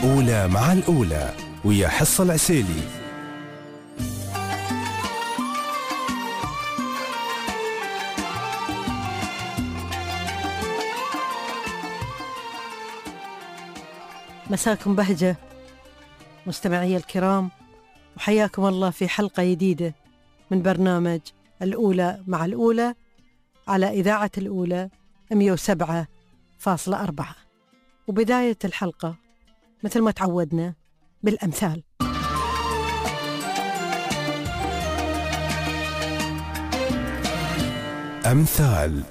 الأولى مع الأولى ويا حصة العسيلي. مساكم بهجة مستمعي الكرام، وحياكم الله في حلقة جديدة من برنامج الأولى مع الأولى على إذاعة الأولى 107.4. وبداية الحلقة مثل ما تعودنا بالأمثال. أمثال.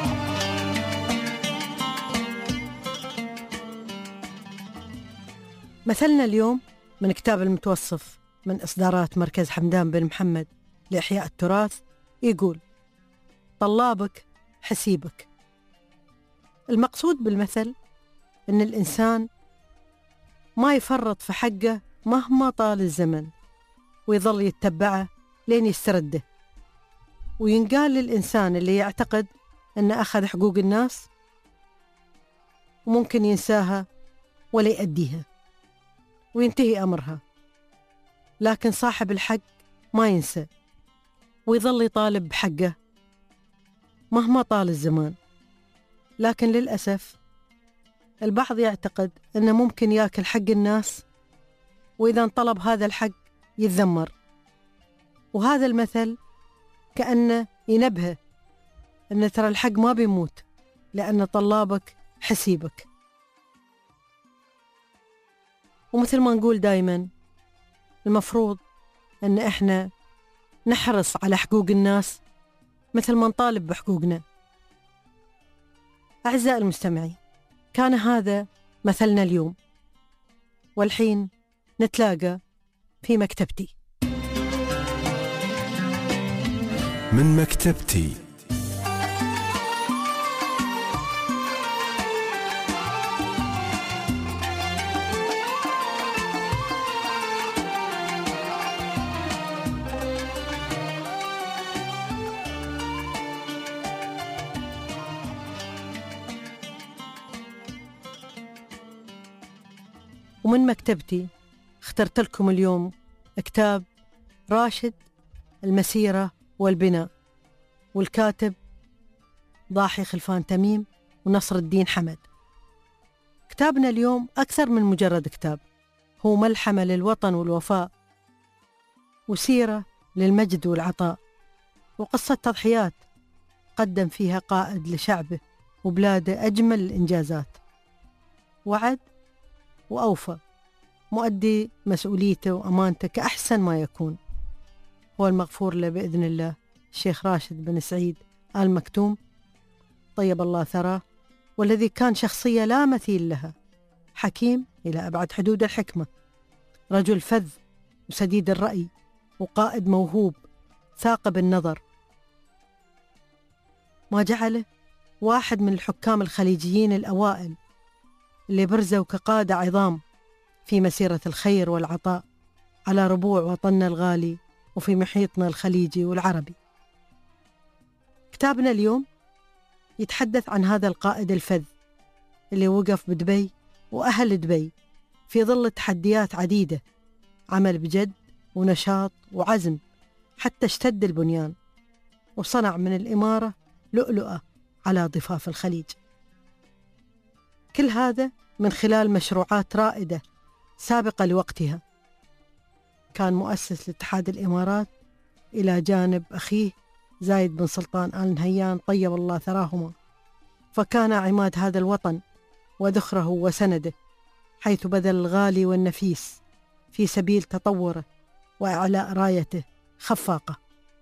مثلنا اليوم من كتاب المتوصف من إصدارات مركز حمدان بن محمد لإحياء التراث، يقول: طلابك حسيبك. المقصود بالمثل إن الإنسان ما يفرط في حقه مهما طال الزمن، ويظل يتبعه لين يسترده. وينقال للإنسان اللي يعتقد أن أخذ حقوق الناس وممكن ينساها ولا يأديها وينتهي أمرها، لكن صاحب الحق ما ينسى ويظل يطالب بحقه مهما طال الزمان. لكن للأسف البعض يعتقد أنه ممكن يأكل حق الناس، وإذا انطلب هذا الحق يتذمر. وهذا المثل كأنه ينبهه أن ترى الحق ما بيموت، لأن طلابك حسيبك. ومثل ما نقول دايما، المفروض أن إحنا نحرص على حقوق الناس مثل ما نطالب بحقوقنا. أعزائي المستمعين، كان هذا مثلنا اليوم، والحين نتلاقى في مكتبتي. من مكتبتي. ومن مكتبتي اخترت لكم اليوم كتاب راشد المسيرة والبناء، والكاتب ضاحي خلفان تميم ونصر الدين حمد. كتابنا اليوم أكثر من مجرد كتاب، هو ملحمة للوطن والوفاء، وسيرة للمجد والعطاء، وقصة تضحيات قدم فيها قائد لشعبه وبلاده أجمل الإنجازات، وعد وأوفى، مؤدي مسؤوليته وأمانته كأحسن ما يكون. هو المغفور له بإذن الله الشيخ راشد بن سعيد آل مكتوم، طيب الله ثراه، والذي كان شخصية لا مثيل لها، حكيم إلى أبعد حدود الحكمة، رجل فذ وسديد الرأي، وقائد موهوب ثاقب النظر، ما جعله واحد من الحكام الخليجيين الأوائل اللي برزوا كقادة عظام في مسيرة الخير والعطاء على ربوع وطننا الغالي وفي محيطنا الخليجي والعربي. كتابنا اليوم يتحدث عن هذا القائد الفذ اللي وقف بدبي وأهل دبي في ظل تحديات عديدة، عمل بجد ونشاط وعزم حتى اشتد البنيان، وصنع من الإمارة لؤلؤة على ضفاف الخليج. كل هذا من خلال مشروعات رائدة سابقة لوقتها. كان مؤسس لاتحاد الإمارات إلى جانب أخيه زايد بن سلطان آل نهيان طيب الله ثراهما، فكان عماد هذا الوطن وذخره وسنده، حيث بذل الغالي والنفيس في سبيل تطوره وإعلاء رايته خفاقة.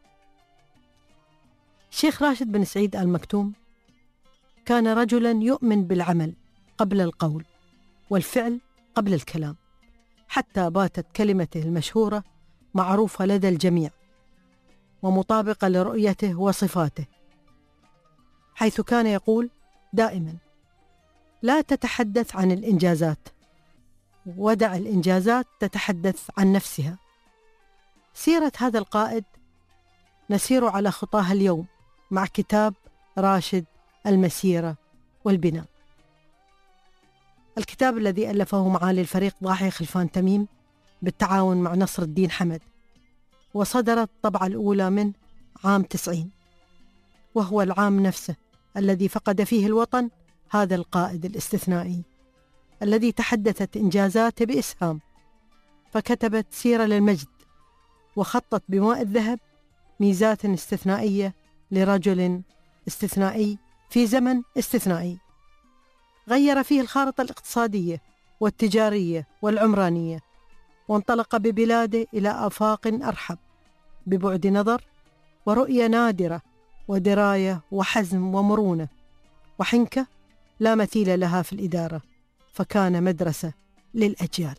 الشيخ راشد بن سعيد آل مكتوم كان رجلا يؤمن بالعمل قبل القول والفعل قبل الكلام، حتى باتت كلمته المشهورة معروفة لدى الجميع ومطابقة لرؤيته وصفاته، حيث كان يقول دائما: لا تتحدث عن الإنجازات، ودع الإنجازات تتحدث عن نفسها. سيرة هذا القائد نسير على خطاها اليوم مع كتاب راشد المسيرة والبناء. الكتاب الذي ألفه معالي الفريق ضاحي خلفان تميم بالتعاون مع نصر الدين حمد، وصدرت الطبعة الأولى منه عام 90، وهو العام نفسه الذي فقد فيه الوطن هذا القائد الاستثنائي الذي تحدثت إنجازاته بإسهام، فكتبت سيرة للمجد، وخطت بماء الذهب ميزات استثنائية لرجل استثنائي في زمن استثنائي، غير فيه الخارطة الاقتصادية والتجارية والعمرانية، وانطلق ببلاده إلى آفاق أرحب ببعد نظر ورؤية نادرة ودراية وحزم ومرونة وحنكة لا مثيل لها في الإدارة، فكان مدرسة للأجيال.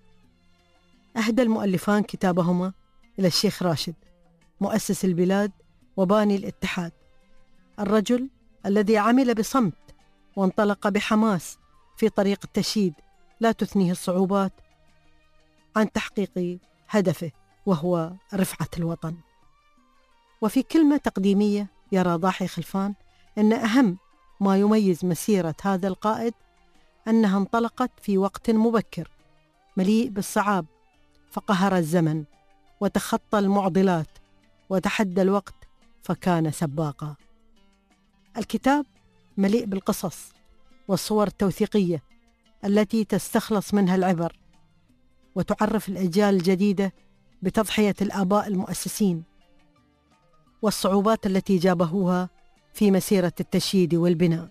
أهدى المؤلفان كتابهما إلى الشيخ راشد مؤسس البلاد وباني الاتحاد، الرجل الذي عمل بصمت وانطلق بحماس في طريق التشييد لا تثنيه الصعوبات عن تحقيق هدفه، وهو رفعة الوطن. وفي كلمة تقديمية يرى ضاحي خلفان أن أهم ما يميز مسيرة هذا القائد أنها انطلقت في وقت مبكر مليء بالصعاب، فقهر الزمن وتخطى المعضلات وتحدى الوقت فكان سباقا. الكتاب مليء بالقصص والصور التوثيقية التي تستخلص منها العبر وتعرف الأجيال الجديدة بتضحية الآباء المؤسسين والصعوبات التي جابهوها في مسيرة التشييد والبناء.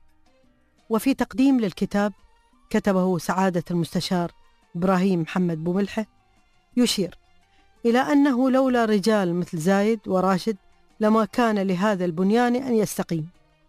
وفي تقديم للكتاب كتبه سعادة المستشار إبراهيم محمد بوملحة يشير إلى أنه لولا رجال مثل زايد وراشد لما كان لهذا البنيان أن يستقيم،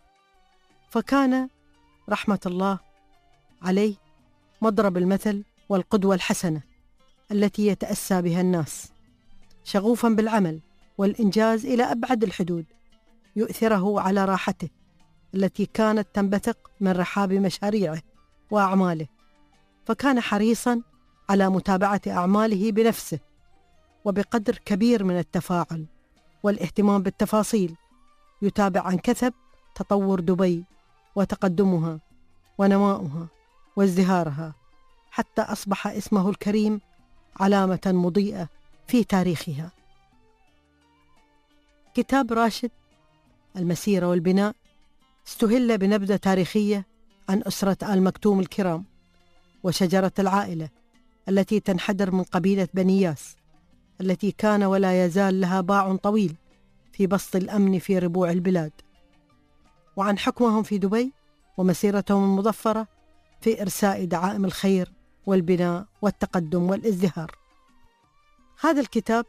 فكان رحمة الله عليه مضرب المثل والقدوة الحسنة التي يتأسى بها الناس، شغوفا بالعمل والإنجاز إلى أبعد الحدود، يؤثره على راحته التي كانت تنبثق من رحاب مشاريعه وأعماله، فكان حريصا على متابعة أعماله بنفسه وبقدر كبير من التفاعل والاهتمام بالتفاصيل، يتابع عن كثب تطور دبي وتقدمها ونماؤها وازدهارها، حتى أصبح اسمه الكريم علامة مضيئة في تاريخها. كتاب راشد المسيرة والبناء استهل بنبذة تاريخية عن أسرة آل مكتوم الكرام وشجرة العائلة التي تنحدر من قبيلة بني ياس، التي كان ولا يزال لها باع طويل في بسط الأمن في ربوع البلاد، وعن حكمهم في دبي ومسيرتهم المظفرة في إرساء دعائم الخير والبناء والتقدم والازدهار. هذا الكتاب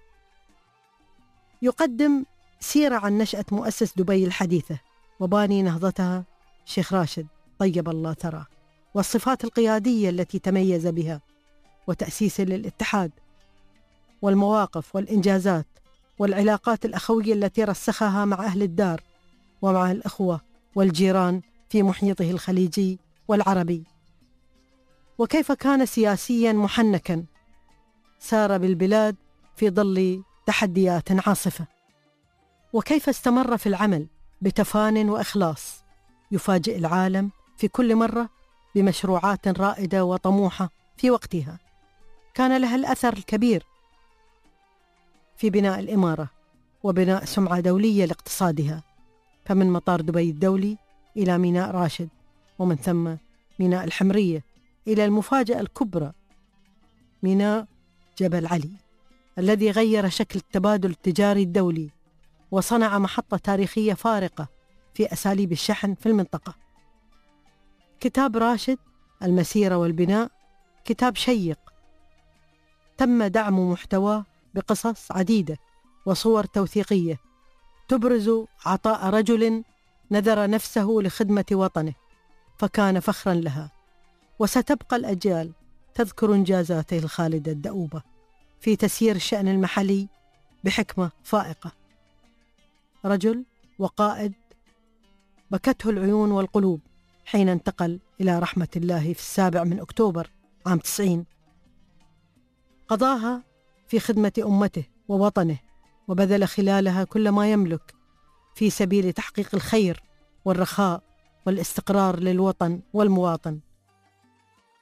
يقدم سيرة عن نشأة مؤسس دبي الحديثة وباني نهضتها شيخ راشد طيب الله ثراه، والصفات القيادية التي تميز بها، وتأسيسه للاتحاد، والمواقف والإنجازات والعلاقات الأخوية التي رسخها مع أهل الدار ومع الأخوة والجيران في محيطه الخليجي والعربي، وكيف كان سياسيا محنكا سار بالبلاد في ظل تحديات عاصفة، وكيف استمر في العمل بتفان وإخلاص يفاجئ العالم في كل مرة بمشروعات رائدة وطموحة في وقتها كان لها الأثر الكبير في بناء الإمارة وبناء سمعة دولية لاقتصادها، فمن مطار دبي الدولي إلى ميناء راشد، ومن ثم ميناء الحمرية، إلى المفاجأة الكبرى ميناء جبل علي الذي غير شكل التبادل التجاري الدولي وصنع محطة تاريخية فارقة في أساليب الشحن في المنطقة. كتاب راشد المسيرة والبناء كتاب شيق تم دعم محتواه بقصص عديدة وصور توثيقية تبرز عطاء رجل نذر نفسه لخدمة وطنه فكان فخرا لها، وستبقى الأجيال تذكر إنجازاته الخالدة الدؤوبة في تسيير الشأن المحلي بحكمة فائقة. رجل وقائد بكته العيون والقلوب حين انتقل إلى رحمة الله في 7 أكتوبر عام 90، قضاها في خدمة أمته ووطنه، وبذل خلالها كل ما يملك في سبيل تحقيق الخير والرخاء والاستقرار للوطن والمواطن.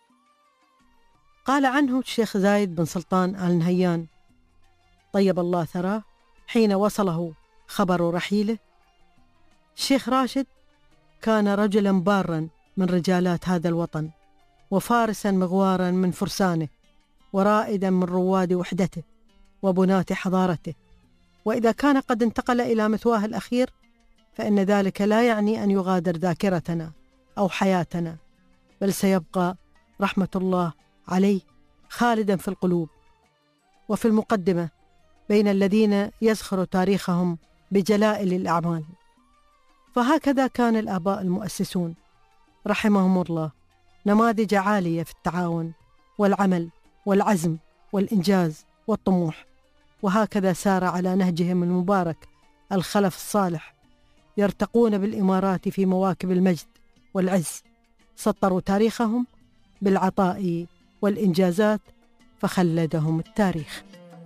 قال عنه الشيخ زايد بن سلطان آل نهيان طيب الله ثراه حين وصله خبر رحيله: الشيخ راشد كان رجلا بارا من رجالات هذا الوطن، وفارسا مغوارا من فرسانه، ورائدا من رواد وحدته وبناة حضارته. وإذا كان قد انتقل إلى مثواه الأخير فإن ذلك لا يعني أن يغادر ذاكرتنا أو حياتنا، بل سيبقى رحمة الله عليه خالدا في القلوب وفي المقدمة بين الذين يزخر تاريخهم بجلائل الأعمال. فهكذا كان الآباء المؤسسون رحمهم الله نماذج عالية في التعاون والعمل والعزم والإنجاز والطموح، وهكذا سار على نهجهم المبارك الخلف الصالح، يرتقون بالإمارات في مواكب المجد والعز، سطروا تاريخهم بالعطاء والإنجازات فخلدهم التاريخ.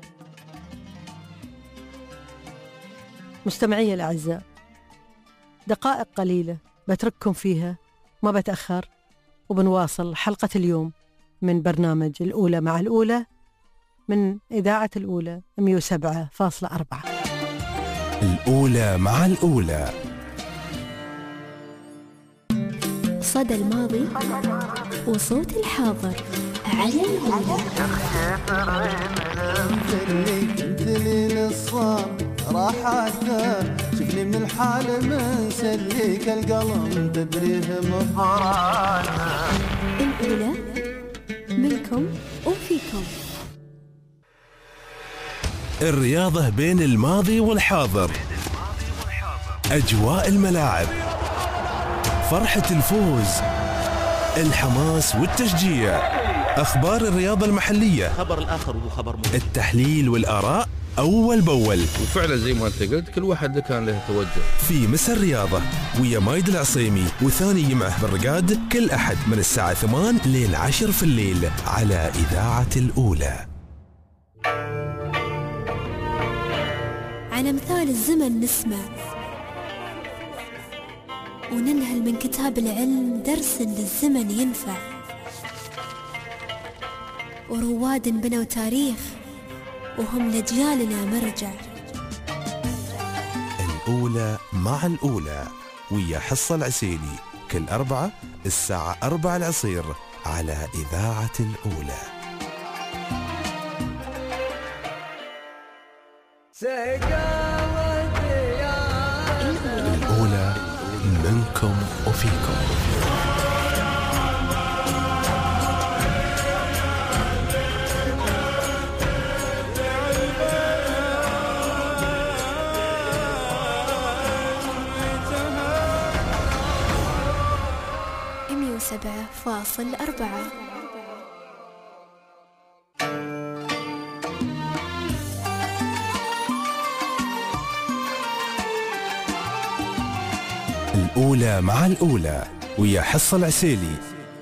مستمعي الأعزاء، دقائق قليلة بترككم فيها، ما بتأخر، وبنواصل حلقة اليوم من برنامج الأولى مع الأولى من إذاعة الأولى 107.4. الأولى مع الأولى. صدى الماضي وصوت الحاضر على الأولى. راحته شفني من الحال مسليك القلم تبريه مفرانا. الأولى منكم وفيكم. الرياضة بين الماضي والحاضر، أجواء الملاعب، فرحة الفوز، الحماس والتشجيع، أخبار الرياضة المحلية، خبر الآخر وهو خبر مهم، التحليل والآراء أول بأول. وفعلا زي ما أنت قلت كل واحد كان له توجه. في مسا الرياضة ويا مايد العصيمي وثاني جمعة بالرقاد كل أحد من الساعة 8 لين 10 في الليل على إذاعة الأولى. على أمثال الزمن نسمع وننهل من كتاب العلم درس للزمن ينفع، ورواد بنوا تاريخ وهم لأجيالنا مرجع. الأولى مع الأولى ويا حصة العسيلي كل أربعة الساعة 4 العصير على إذاعة الأولى. الأولى منكم وفيكم. مية 7.4. الأولى مع الأولى ويا حصة العسيلي.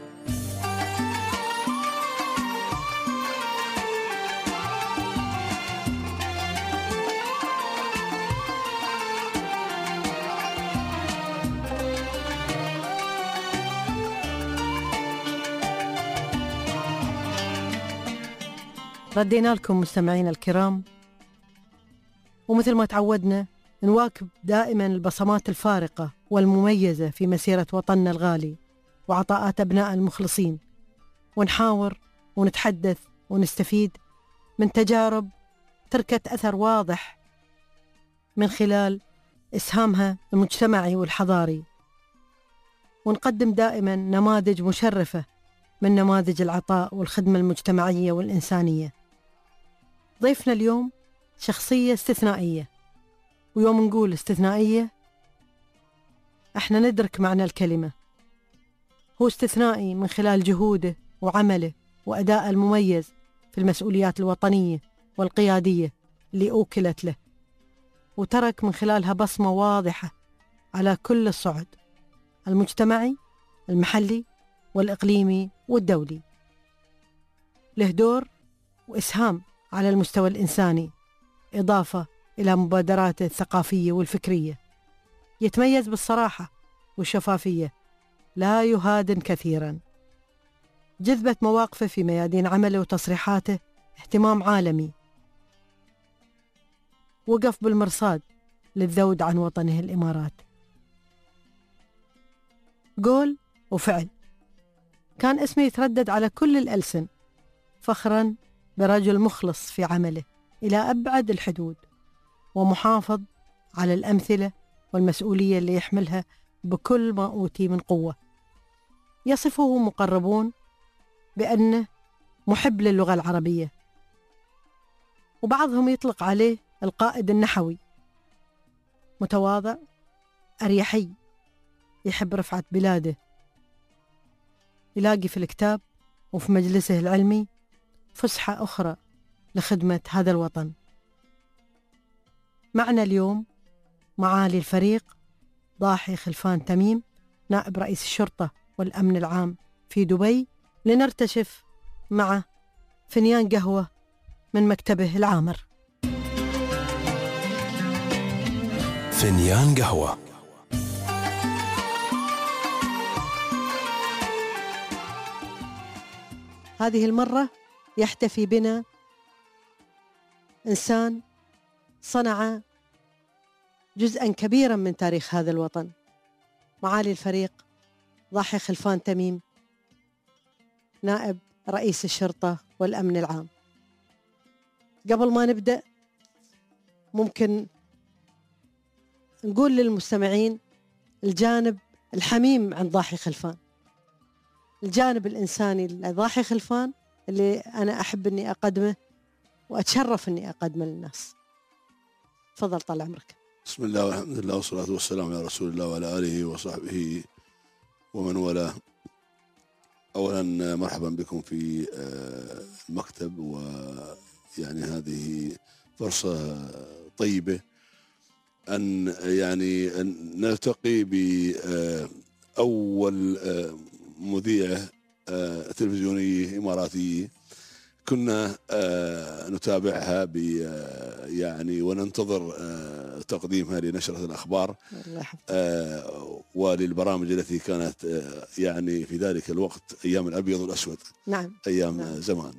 ردينا لكم مستمعين الكرام، ومثل ما تعودنا نواكب دائما البصمات الفارقة والمميزة في مسيرة وطننا الغالي وعطاءات أبناء المخلصين، ونحاور ونتحدث ونستفيد من تجارب تركت أثر واضح من خلال إسهامها المجتمعي والحضاري، ونقدم دائما نماذج مشرفة من نماذج العطاء والخدمة المجتمعية والإنسانية. ضيفنا اليوم شخصية استثنائية، ويوم نقول استثنائية احنا ندرك معنى الكلمة. هو استثنائي من خلال جهوده وعمله وأداءه المميز في المسؤوليات الوطنية والقيادية اللي أوكلت له، وترك من خلالها بصمة واضحة على كل الصعد المجتمعي المحلي والإقليمي والدولي. له دور وإسهام على المستوى الإنساني، إضافة إلى مبادراته الثقافية والفكرية. يتميز بالصراحة والشفافية، لا يهادن كثيرا. جذبت مواقفه في ميادين عمله وتصريحاته اهتمام عالمي. وقف بالمرصاد للذود عن وطنه الإمارات، قول وفعل. كان اسمه يتردد على كل الألسن فخراً برجل مخلص في عمله إلى أبعد الحدود، ومحافظ على الأمثلة والمسؤولية اللي يحملها بكل ما أوتي من قوة. يصفه مقربون بأنه محب للغة العربية، وبعضهم يطلق عليه القائد النحوي. متواضع، أريحي، يحب رفعة بلاده، يلاقي في الكتاب وفي مجلسه العلمي فسحة أخرى لخدمة هذا الوطن. معنا اليوم معالي الفريق ضاحي خلفان تميم، نائب رئيس الشرطة والأمن العام في دبي، لنرتشف معه فنيان قهوة من مكتبه العامر. فنيان قهوة. هذه المرة يحتفي بنا إنسان صنع جزءاً كبيراً من تاريخ هذا الوطن. معالي الفريق ضاحي خلفان تميم، نائب رئيس الشرطة والأمن العام. قبل ما نبدأ ممكن نقول للمستمعين الجانب الحميم عند ضاحي خلفان، الجانب الإنساني لضاحي خلفان اللي أنا أحب أني أقدمه وأتشرف أني أقدمه للناس. تفضل طال عمرك. بسم الله والحمد لله والصلاة والسلام على رسول الله وعلى آله وصحبه ومن والاه. أولا مرحبا بكم في المكتب، ويعني هذه فرصة طيبة أن نلتقي بأول مذيعة تلفزيونية إماراتية كنا نتابعها وننتظر تقديمها لنشرة الأخبار وللبرامج التي كانت في ذلك الوقت أيام الأبيض والأسود. نعم. أيام نعم. زمان.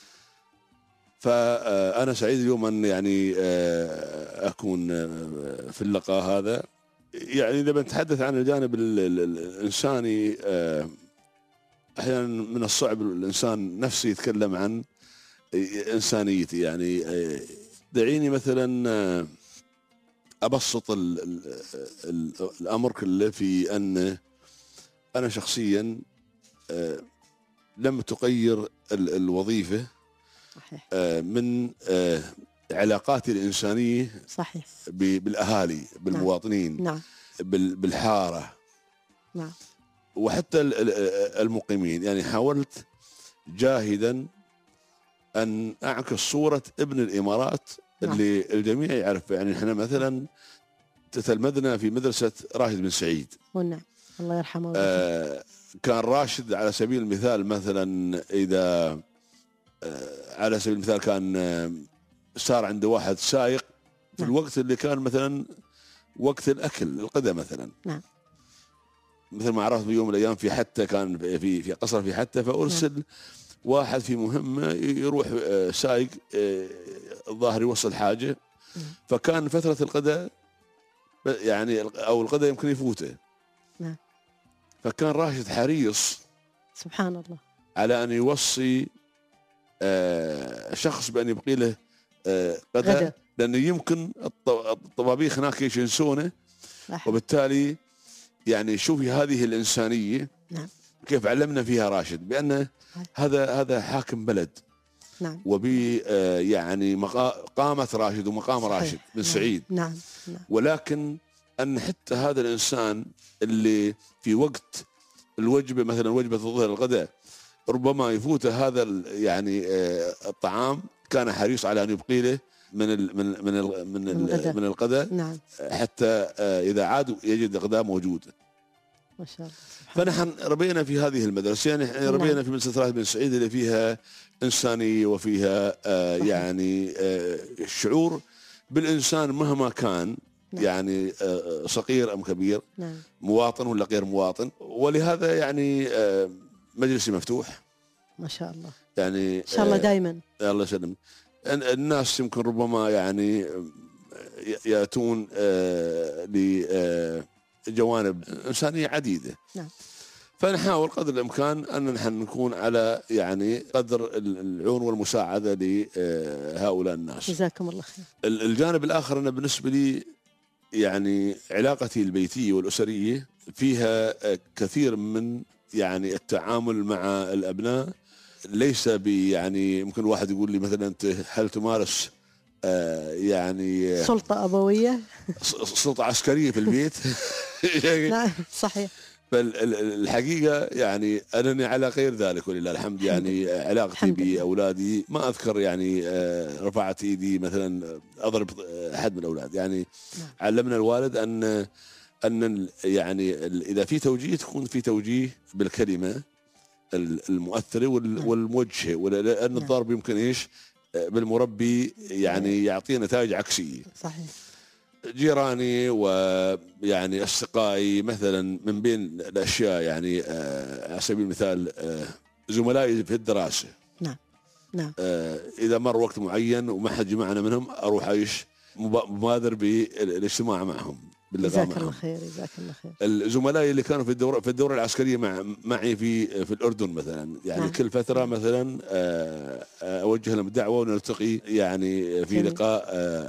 فأنا سعيد اليوم أن أكون في اللقاء هذا. إذا نتحدث عن الجانب الإنساني، أحيانا من الصعب الإنسان نفسه يتكلم عن إنسانيتي. دعيني مثلا أبسط الأمر كله في أن أنا شخصيا لم تغير الوظيفة من علاقاتي الإنسانية. صحيح. بالأهالي، بالمواطنين. نعم. بالحارة. نعم. وحتى المقيمين. حاولت جاهدا أن أعكس صورة ابن الإمارات. نعم. اللي الجميع يعرف. إحنا مثلا تتلمذنا في مدرسة راشد بن سعيد. نعم. الله يرحمه. كان راشد على سبيل المثال، مثلا إذا على سبيل المثال كان صار عنده واحد سائق في نعم. الوقت اللي كان مثلا وقت الأكل الغداء مثلا. نعم. مثل ما عرفت بيوم من الأيام في حتى كان في قصر في حتى، فأرسل نعم. واحد في مهمة يروح سائق الظاهر يوصل حاجة. فكان فترة الغداء أو الغداء يمكن يفوته. نعم. فكان راشد حريص سبحان الله على أن يوصي شخص بأن يبقي له غداء، لأنه يمكن الطبابيخ هناك ينسونه. وبالتالي شوفي هذه الإنسانية. نعم. كيف علمنا فيها راشد بأنه هذا حاكم بلد. نعم. قامة راشد ومقام صحيح. راشد بن سعيد. نعم. نعم. ولكن أن حتى هذا الإنسان اللي في وقت الوجبة مثلا وجبة الظهر الغداء ربما يفوته هذا الطعام، كان حريص على أن يبقي له من الغداء. نعم. حتى إذا عادوا يجد الغداء موجود. ما شاء الله. فنحن ربينا في هذه المدرسة. ربينا نعم. في مدرسة راشد بن سعيد اللي فيها إنسانية وفيها الشعور بالإنسان مهما كان. نعم. صغير أم كبير. نعم. مواطن ولا غير مواطن. ولهذا مجلسي مفتوح. ما شاء الله. يعني إن شاء الله دائما. الله يسلم. الناس يمكن ربما يعني يأتون لجوانب إنسانية عديدة. نعم. فنحاول قدر الإمكان أن نحن نكون على يعني قدر العون والمساعدة لهؤلاء الناس. جزاكم الله خير. الجانب الآخر أنا بالنسبة لي يعني علاقتي البيتية والأسرية فيها كثير من يعني التعامل مع الأبناء، ليس يعني ممكن واحد يقول لي مثلا أنت هل تمارس يعني سلطة أبوية، سلطة عسكرية في البيت؟ نعم صحيح. فالحقيقة يعني أنني على غير ذلك ولله الحمد. يعني علاقتي بأولادي ما أذكر يعني رفعت إيدي مثلا أضرب أحد من الأولاد. يعني علمنا الوالد أن يعني إذا في توجيه تكون في توجيه بالكلمة المؤثرة والموجهة، لأن الضرب يمكن إيش بالمربي يعني يعطي نتائج عكسية. صحيح. جيراني ويعني أصدقائي مثلا من بين الأشياء يعني على سبيل المثال زملائي في الدراسة. نعم نعم. إذا مر وقت معين وما حد جمعنا منهم أروح أعيش مبادر بالاجتماع معهم باللقاء معهم. جزاك الله خير. جزاك الله خير. الزملاء اللي كانوا في الدورة العسكرية معي في الأردن مثلا يعني نعم. كل فترة مثلا أوجه لهم الدعوة ونلتقي يعني في لقاء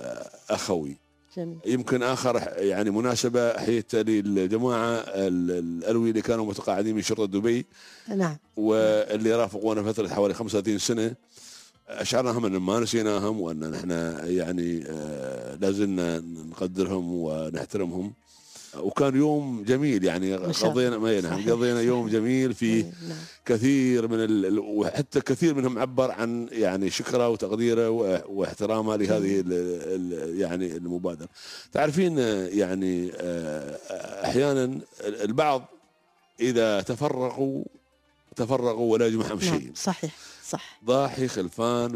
أخوي. جميل. يمكن آخر يعني مناسبة حيث للجماعة الألوي اللي كانوا متقاعدين من شرطة دبي. نعم. واللي رافقونا فترة حوالي 35 سنة، أشعرناهم أن ما نسيناهم وأن نحن يعني لازلنا نقدرهم ونحترمهم. وكان يوم جميل يعني قضينا يوم جميل فيه كثير من وحتى كثير منهم عبر عن يعني شكره وتقديره واحترامه لهذه يعني المبادرة. تعرفين يعني أحيانا البعض إذا تفرقوا ولا يجمعهم شيء. صحيح صح. ضاحي خلفان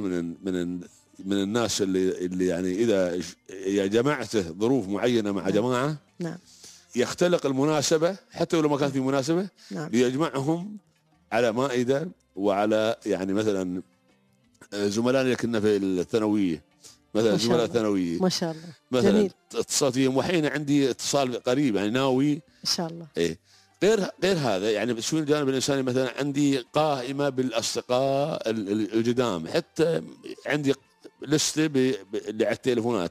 من الناس اللي يعني إذا جمعته ظروف معينة مع جماعة نعم يختلق المناسبة حتى لو ما كان في مناسبة نعم. ليجمعهم على مائدة وعلى يعني مثلا زملائنا اللي كنا في الثانوية مثلا زملاء الثانوية ما شاء الله مثلا جميل. اتصلت فيهم وحين عندي اتصال قريب يعني ناوي إن شاء الله. إيه غير هذا يعني شو الجانب الإنساني مثلا عندي قائمة بالأصدقاء الجدام، حتى عندي لستة اللي على التليفونات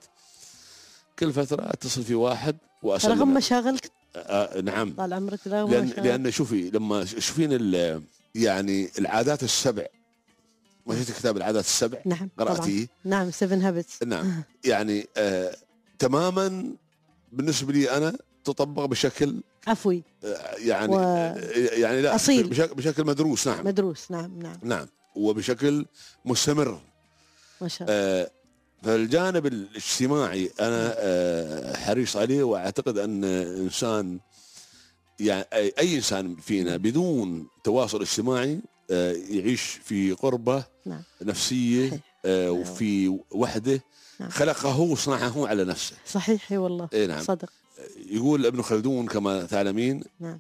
كل فترة اتصل في واحد وأسلم رغم مشاغلك. نعم طال عمرك. لأن شوفي لما تشوفين يعني العادات السبع، ما شفت كتاب العادات السبع؟ نعم قرأتيه؟ نعم 7 هابتس. نعم يعني تماما بالنسبة لي أنا تطبق بشكل عفوي يعني يعني لا أصيل. بشكل مدروس. نعم مدروس. نعم وبشكل مستمر ما شاء الله. فالجانب الاجتماعي أنا حريص عليه، وأعتقد أن إنسان يعني أي إنسان فينا بدون تواصل اجتماعي يعيش في غربة نعم. نفسية وفي وحدة نعم. خلقه وصنعه على نفسه. صحيح والله. نعم. صدق. يقول ابن خلدون كما تعلمين نعم.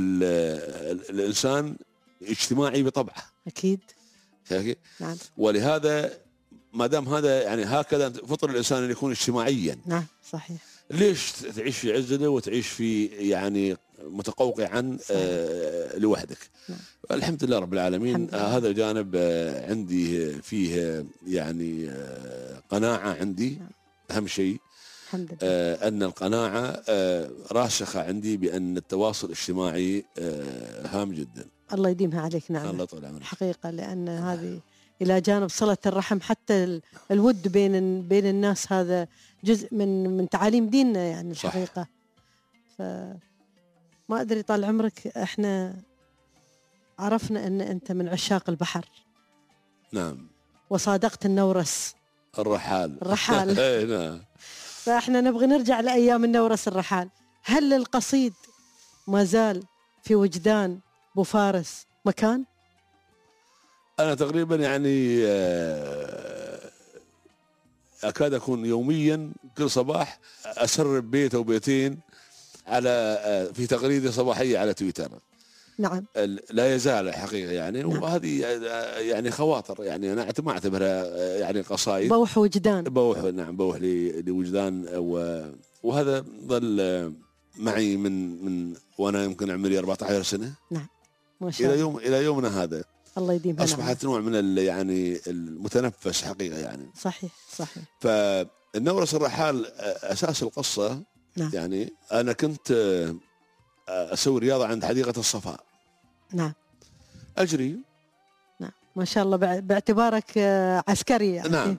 الإنسان اجتماعي بطبعه. أكيد. نعم. ولهذا ما دام هذا يعني هكذا فطر الإنسان أن يكون اجتماعيا. نعم صحيح. ليش تعيش في عزلة وتعيش في يعني متقوقعا لوحدك؟ نعم. الحمد لله رب العالمين. هذا جانب عندي فيه يعني قناعة عندي. نعم. أهم شيء الحمد لله أن القناعة راسخة عندي بأن التواصل الاجتماعي هام جدا. الله يديمها عليك. نعم الله طول عمرك. حقيقة لأن هذه إلى جانب صلة الرحم حتى الود بين الناس هذا جزء من تعاليم ديننا يعني الحقيقة. فما أدري طال عمرك احنا عرفنا أن أنت من عشاق البحر. نعم. وصادقت النورس الرحال. نعم. فاحنا نبغى نرجع لأيام النورس الرحال. هل للقصيد ما زال في وجدان أبو فارس مكان؟ أنا تقريبا يعني أكاد أكون يوميا كل صباح أسرب بيت أو بيتين على في تغريدة صباحية على تويتر. نعم. لا يزال حقيقة يعني. نعم. وهذه يعني خواطر، يعني أنا ما أعتبرها يعني قصائد، بوح وجدان. نعم بوح لوجدان. وهذا ظل معي من وأنا يمكن عمري 14 سنة. نعم ما شاء الله. إلى يومنا هذا الله يديمها. أصبحت نوع من يعني المتنفس حقيقة يعني. صحيح صحيح. فالنورس الرحال أساس القصة. نعم. يعني أنا كنت أسوي رياضة عند حديقة الصفاء. نعم. أجري. نعم ما شاء الله، باعتبارك عسكري يعني. نعم.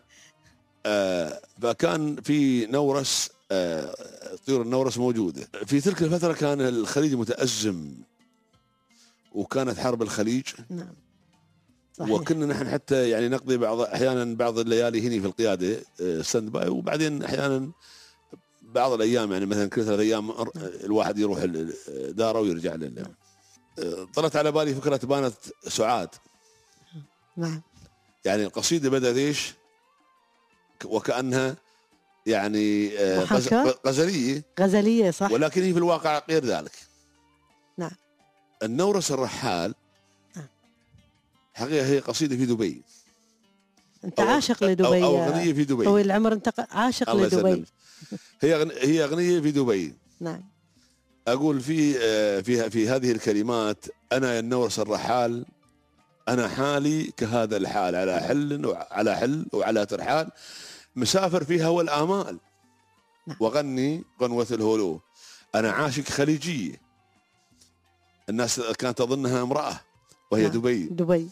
فكان في نورس، طيور النورس موجودة في تلك الفترة. كان الخليج متأزم وكانت حرب الخليج. نعم صحيح. وكنا نحن حتى يعني نقضي أحيانا بعض الليالي هنا في القيادة ستاند باي، وبعدين أحيانا بعض الأيام يعني مثلا كل 3 أيام الواحد يروح داره ويرجع لله. طلعت على بالي فكرة بانت سعاد. نعم. يعني القصيدة بدأت إيش وكأنها يعني غزلية صح، ولكن هي في الواقع غير ذلك. نعم. النورس الرحال حقيقة هي قصيدة في دبي. أنت عاشق لدبي أو أغنية في دبي. طويل العمر، أنت عاشق لدبي. هي أغنية في دبي. نعم. أقول في هذه الكلمات: أنا يا النورس الرحال، أنا حالي كهذا الحال، على حل وعلى ترحال، مسافر في هوى الآمال. نعم. وغني قنوة الهلو. أنا عاشق خليجية، الناس كانت تظنها امرأة وهي نعم. دبي.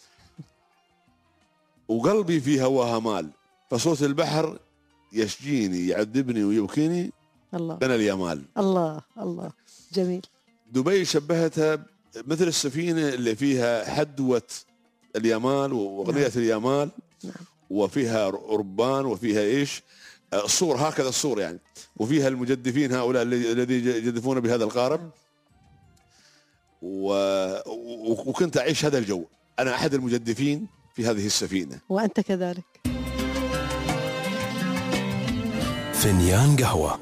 وقلبي في هواها مال، فصوت البحر يشجيني يعذبني ويبكيني. الله. أنا اليمال. الله جميل. دبي شبهتها مثل السفينة اللي فيها حدوة اليمال وأغنية. نعم. اليمال. نعم. وفيها ربان وفيها إيش الصور، هكذا الصور يعني، وفيها المجدفين هؤلاء الذي يجدفون بهذا القارب. نعم. وكنت أعيش هذا الجو، أنا أحد المجدفين في هذه السفينة. وأنت كذلك. فنيان قهوة.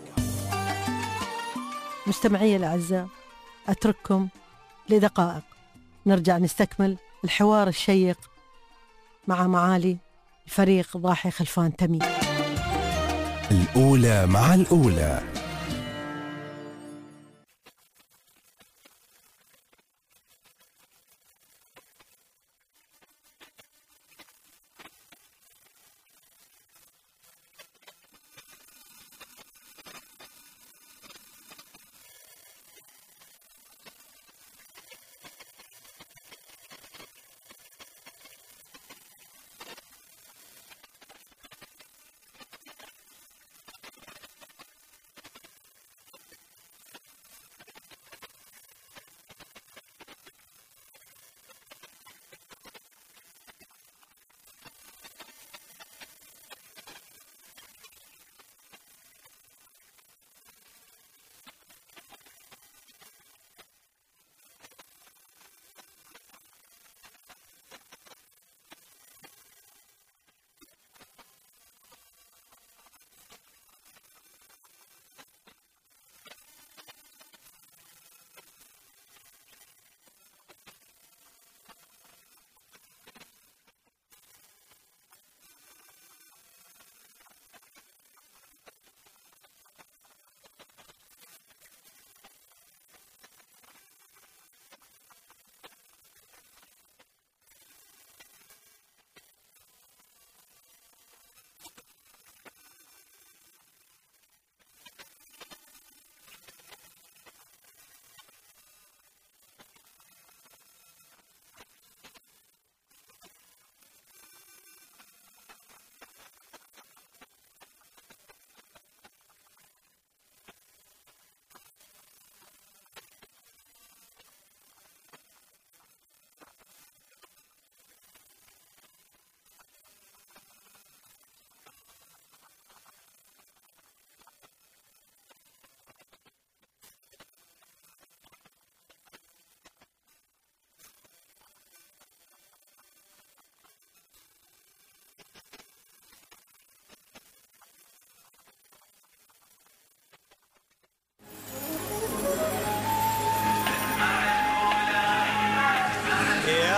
مستمعي الأعزاء، أترككم لدقائق نرجع نستكمل الحوار الشيق مع معالي فريق ضاحي خلفان تميم. الأولى مع الأولى.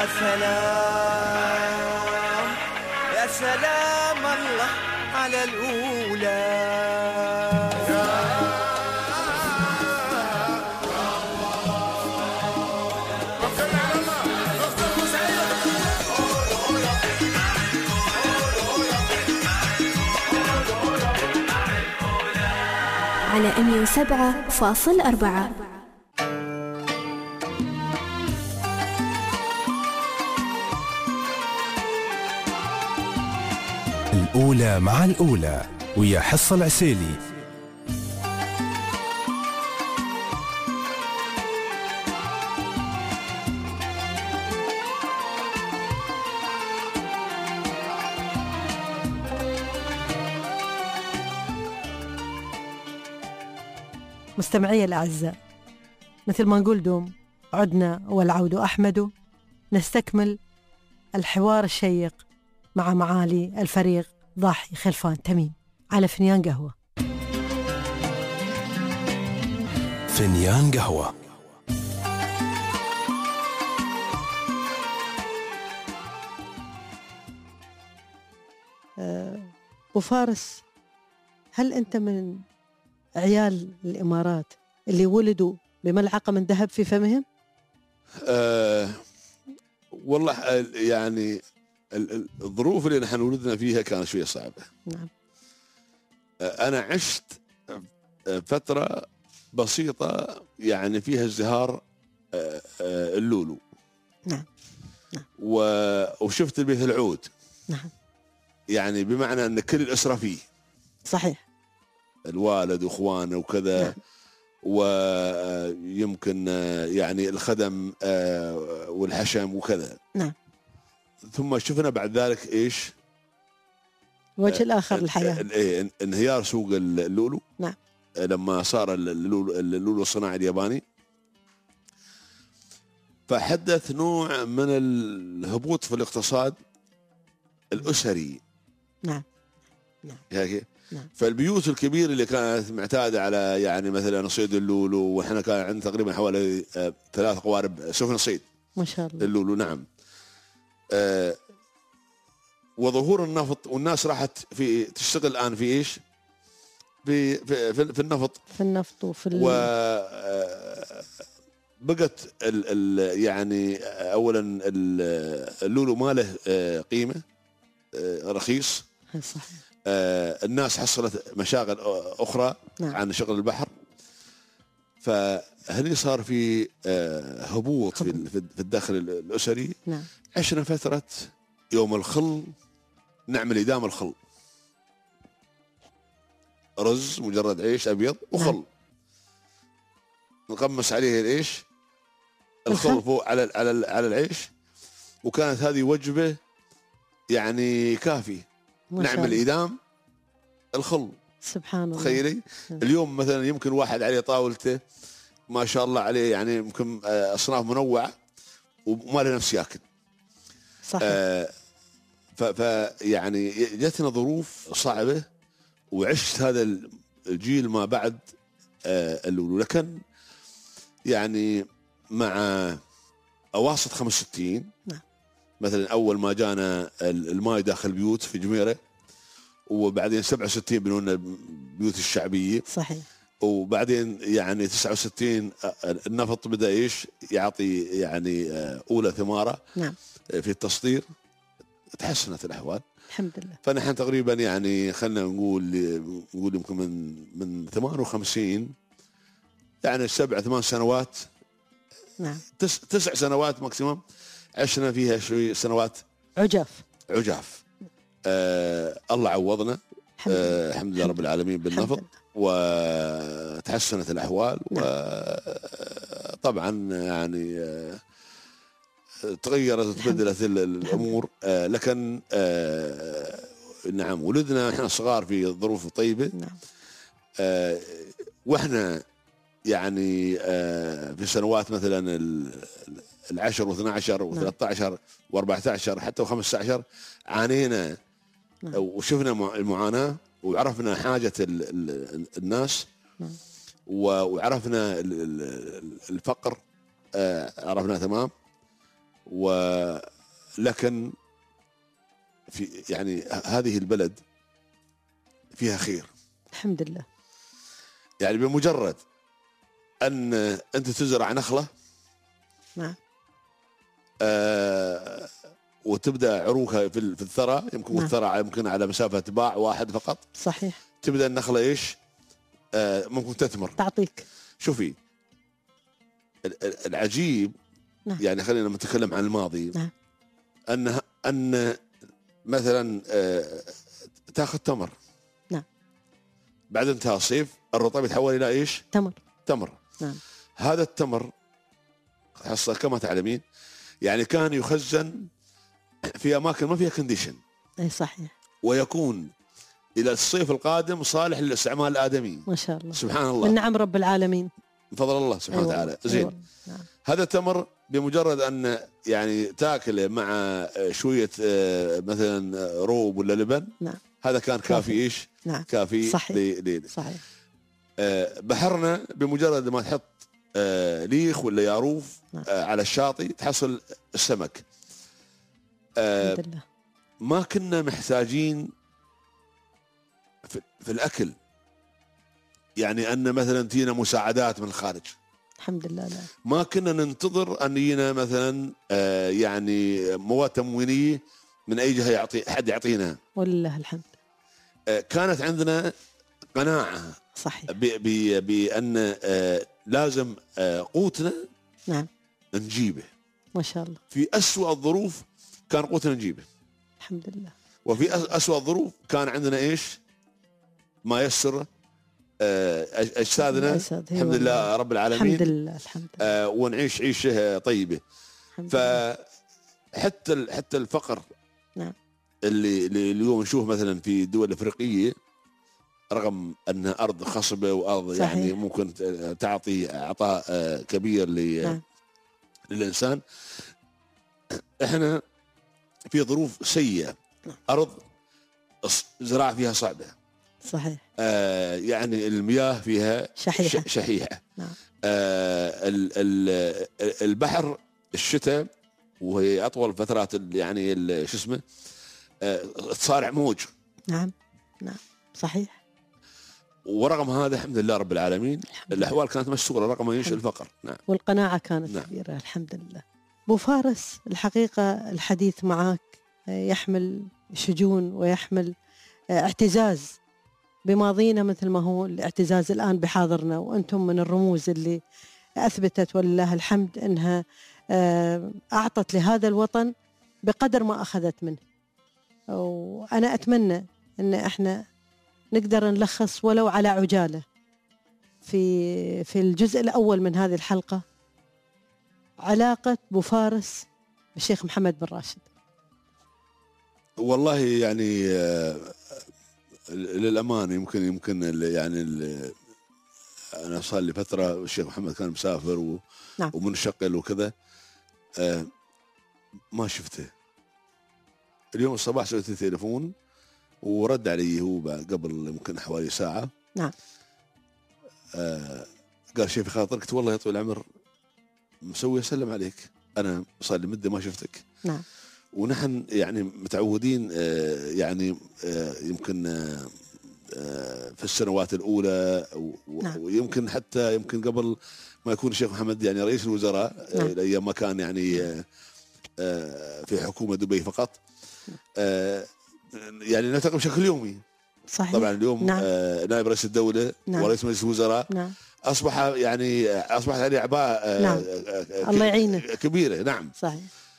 يا سلام يا سلام الله على الأولى. على 107.4. الأولى مع الأولى ويا حصة العسيلي. مستمعي الأعزاء، مثل ما نقول دوم عدنا والعود أحمد، نستكمل الحوار الشيق مع معالي الفريق ضاحي خلفان تميم على فنيان قهوة. فنيان قهوة. وفارس، هل أنت من عيال الإمارات اللي ولدوا بملعقة من ذهب في فمهم؟ والله يعني الظروف اللي نحن ولدنا فيها كانت شوية صعبة. نعم. أنا عشت فترة بسيطة يعني فيها ازدهار اللولو. نعم. نعم. وشفت البيت العود. نعم. يعني بمعنى أن كل الأسرة فيه. صحيح. الوالد واخوانه وكذا. نعم. ويمكن يعني الخدم والحشم وكذا. نعم. ثم شفنا بعد ذلك ايش؟ الوجه الاخر للحياه. انهيار سوق اللولو. نعم. لما صار اللولو الصناعي الياباني، فحدث نوع من الهبوط في الاقتصاد الاسري. نعم. نعم. هيك. نعم. فالبيوت الكبيرة اللي كانت معتادة على يعني مثلا صيد اللولو، وإحنا كان عندنا تقريبا حوالي 3 قوارب سفن صيد. ما شاء الله. اللولو. نعم. وظهور النفط، والناس راحت تشتغل الآن في إيش؟ في النفط. في النفط وفي بقت يعني أولا اللولو ما له قيمة، رخيص. صحيح. الناس حصلت مشاغل أخرى. نعم. عن شغل البحر. فهل صار في هبوط في الداخل الأسري. نعم. عشنا فترة يوم الخل نعمل إدام الخل، رز مجرد عيش أبيض وخل. نعم. نقمص عليه العيش الخل فوق على العيش، وكانت هذه وجبة يعني كافي. نعمل إدام الخل. سبحان الله. تخيلي اليوم مثلا يمكن واحد عليه طاولته ما شاء الله عليه، يعني يمكن أصناف منوعة وما له نفس ياكل. صحيح. فيعني جتنا ظروف صعبة، وعشت هذا الجيل ما بعد اللولو. لكن يعني مع أواسط 65. نعم. مثلا أول ما جانا الماء داخل البيوت في جميرة، وبعدين 67 بنونا البيوت الشعبية. صحيح. وبعدين يعني 69 النفط بدأ إيش يعطي يعني أولى ثمارة. نعم. في التصدير تحسنت الأحوال الحمد لله. فنحن تقريبا يعني خلنا نقول يمكن من 58 يعني 7-8 سنوات. نعم. 9 سنوات ماكسيموم عشنا فيها شوي سنوات عجاف. الله عوضنا الحمد لله رب العالمين بالنفط، وتحسنت الأحوال. نعم. وطبعا يعني تغيرت وتبدلت الأمور. لكن نعم ولدنا احنا صغار في ظروف طيبة. نعم. واحنا يعني في سنوات مثلا 10 و12 و13 و14 حتى و15 عانينا. نعم. وشفنا المعاناة وعرفنا حاجة الناس. نعم. وعرفنا الفقر عرفنا تمام. ولكن في يعني هذه البلد فيها خير الحمد لله. يعني بمجرد أن أنت تزرع نخلة نعم. وتبدأ عروقها في الثرى، يمكن نعم. الثرى يمكن على مسافة باع واحد فقط، صحيح. تبدأ النخلة إيش ممكن تثمر. تعطيك. شوفي العجيب، نعم. يعني خلينا نتكلم عن الماضي. نعم. أن مثلا تاخذ تمر. نعم. بعد انتهاء الصيف الرطب يتحول إلى إيش؟ تمر. نعم. هذا التمر حصة كما تعلمين يعني كان يخزن في أماكن ما فيها كونديشن. أي صحيح. ويكون إلى الصيف القادم صالح للاستعمال الآدمي. ما شاء الله. سبحان الله. من نعم رب العالمين. من فضل الله سبحانه وتعالى. زين. نعم. هذا التمر بمجرد أن يعني تاكله مع شوية مثلا روب ولا لبن. نعم. هذا كان كافي إيش؟ نعم. كافي. صحيح. صحيح. بحرنا بمجرد ما تحط ليخ ولا ياروف نعم. على الشاطئ تحصل السمك. الحمد لله. ما كنا محتاجين في الأكل يعني أن مثلا تينا مساعدات من الخارج. الحمد لله. لا. ما كنا ننتظر أن يجينا مثلا يعني مواد تموينية من أي جهة حد يعطينا. ولله الحمد. كانت عندنا قناعة. صحيح. بأن لازم قوتنا. نعم. نجيبه. ما شاء الله. في أسوأ الظروف كان قوتنا نجيبه. الحمد لله. وفي أسوأ الظروف كان عندنا إيش ما يسر أجسادنا. الحمد لله رب العالمين. الحمد لله. الحمد لله. ونعيش عيشة طيبة. فحتى الفقر. نعم. اللي اليوم نشوف مثلا في الدول الأفريقية رغم أنها أرض خصبة وأرض صحيح. يعني ممكن تعطي عطاء كبير نعم. للإنسان، إحنا في ظروف سيئة. أرض زراعة فيها صعبة. صحيح. يعني المياه فيها شحيحة. نعم. البحر الشتاء وهي أطول فترات يعني شو اسمه تصارع موج. نعم. نعم. صحيح. ورغم هذا الحمد لله رب العالمين الأحوال كانت مستورة رغم ايش الفقر. نعم. والقناعة كانت نعم. كبيرة الحمد لله. أبو فارس الحقيقة الحديث معك يحمل شجون ويحمل اعتزاز بماضينا مثل ما هو الاعتزاز الآن بحاضرنا، وأنتم من الرموز اللي أثبتت ولله الحمد أنها أعطت لهذا الوطن بقدر ما أخذت منه. وأنا أتمنى أن إحنا نقدر نلخص ولو على عجالة في الجزء الأول من هذه الحلقة علاقة أبو فارس بالشيخ محمد بن راشد. والله يعني للأمانة يمكن يعني أنا صار لي فترة الشيخ محمد كان مسافر نعم. ومنشقل وكذا ما شفته. اليوم الصباح سويت تليفون ورد علي هو قبل يمكن حوالي ساعة. نعم. قال شيء في خاطرك، قلت والله يا طويل العمر مسوي أسلم عليك، أنا صار لي مدة ما شفتك. نعم. ونحن يعني متعودين يعني يمكن في السنوات الأولى نعم. ويمكن حتى يمكن قبل ما يكون الشيخ محمد يعني رئيس الوزراء. نعم. أيام ما كان يعني في حكومة دبي فقط يعني نلتقي بشكل يومي. صحيح. طبعا اليوم نعم. نائب رئيس الدولة. نعم. ورئيس مجلس الوزراء. نعم. أصبحت عليه أعباء نعم. الله يعينه كبيرة. نعم. صحيح.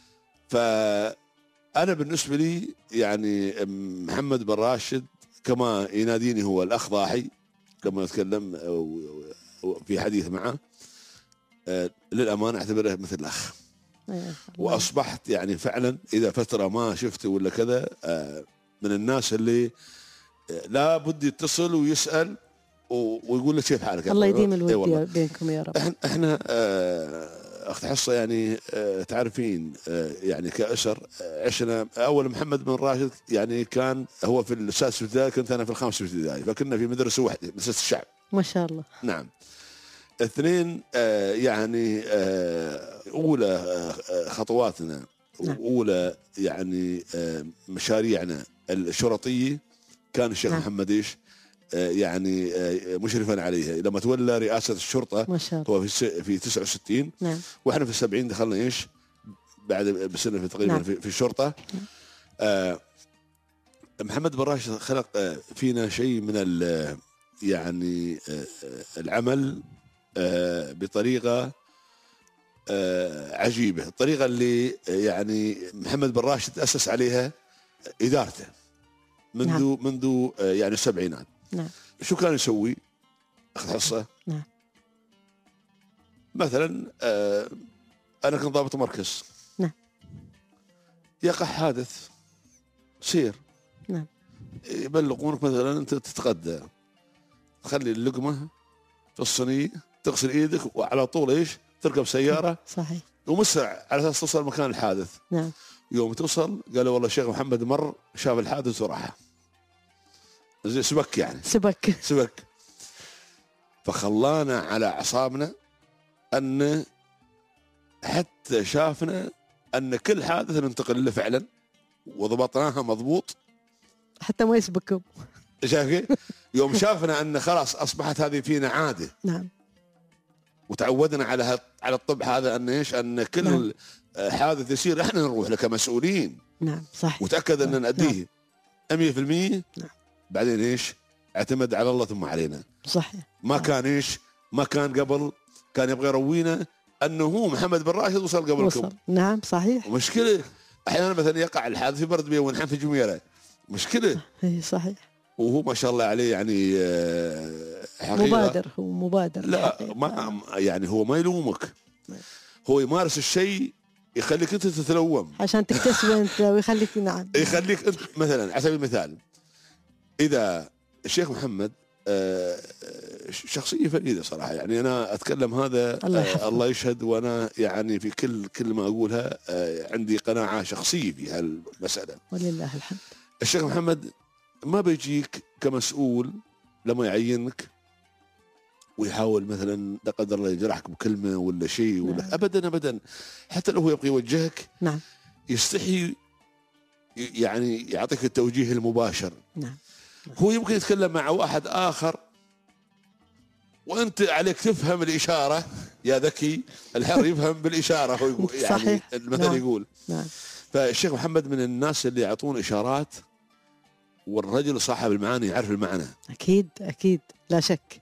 فأنا بالنسبة لي يعني محمد بن راشد كما يناديني هو الأخ ضاحي لما نتكلم في حديث معه للأمانة أعتبره مثل الأخ. وأصبحت يعني فعلا إذا فترة ما شفته ولا كذا من الناس اللي لا بد يتصل ويسأل ويقول لك كيف حالك. الله يديم الود بينكم يا رب. احنا اخت حصة يعني تعرفين يعني كأسر عشنا. اول محمد بن راشد يعني كان هو في السادس ابتدائي، كنت انا في الخامس ابتدائي، فكنا في مدرسة واحدة مدرسة الشعب. ما شاء الله. نعم. اثنين يعني أولى خطواتنا وأولى يعني مشاريعنا الشرطية كان الشيخ محمد إيش يعني مشرفا عليها لما تولى رئاسة الشرطة هو في 69 وإحنا في 70 دخلنا إيش بعد بسنة في تقريبا في الشرطة. محمد بن راشد خلق فينا شيء من يعني العمل بطريقة عجيبة، الطريقة اللي يعني محمد بن راشد أسس عليها إدارته منذ يعني السبعينات. شو كان يسوي؟ أخذ حصة. مثلا أنا كنت ضابط مركز. يقع حادث سير. يبلغونك مثلا أنت تتغدى، تخلي اللقمة في الصينية، تغسل إيدك وعلى طول إيش تركب سيارة صحيح ومسرع على أساس توصل مكان الحادث. يوم توصل قالوا والله الشيخ محمد مر شاف الحادث وراح زي سبك يعني سبك فخلانا على أعصابنا أن حتى شافنا أن كل حادث ننتقل له فعلا وضبطناها مضبوط حتى ما يسبكوا. شايف يوم شافنا أن خلاص أصبحت هذه فينا عادة. وتعودنا على الطبع هذا أن إيش أن كل حادث يصير إحنا نروح له كمسؤولين. صح. وتأكد أن نأديه 100%. بعدين إيش اعتمد على الله ثم علينا. صحيح. ما كان إيش ما كان قبل كان يبغى يروينا أنه هو محمد بن راشد وصل قبلكم. نعم صحيح. مشكلة أحيانا مثلا يقع الحادث في برد بيه ونحن في جميرة مشكلة. صحيح. وهو ما شاء الله عليه يعني حقيقة مبادر لا ما يعني هو ما يلومك، هو يمارس الشيء يخليك أنت تتلوم عشان تكتسب أنت ويخليك يخليك أنت مثلا على سبيل المثال إذا الشيخ محمد شخصية فريدة صراحة، يعني أنا أتكلم هذا الله يشهد، وأنا يعني في كل ما أقولها عندي قناعة شخصية في هالمسألة ولله الحمد. الشيخ محمد ما بيجيك كمسؤول لما يعينك ويحاول مثلا لا قدر الله يجرحك بكلمة ولا شيء ولا أبدا حتى لو هو يبغى يوجهك يستحي يعني يعطيك التوجيه المباشر. هو يمكن يتكلم مع واحد آخر وأنت عليك تفهم الإشارة يا ذكي، الحر يفهم بالإشارة هو يقول يعني صحيح. المثل يقول. فالشيخ محمد من الناس اللي يعطون إشارات، والرجل صاحب المعاني يعرف المعنى. أكيد لا شك.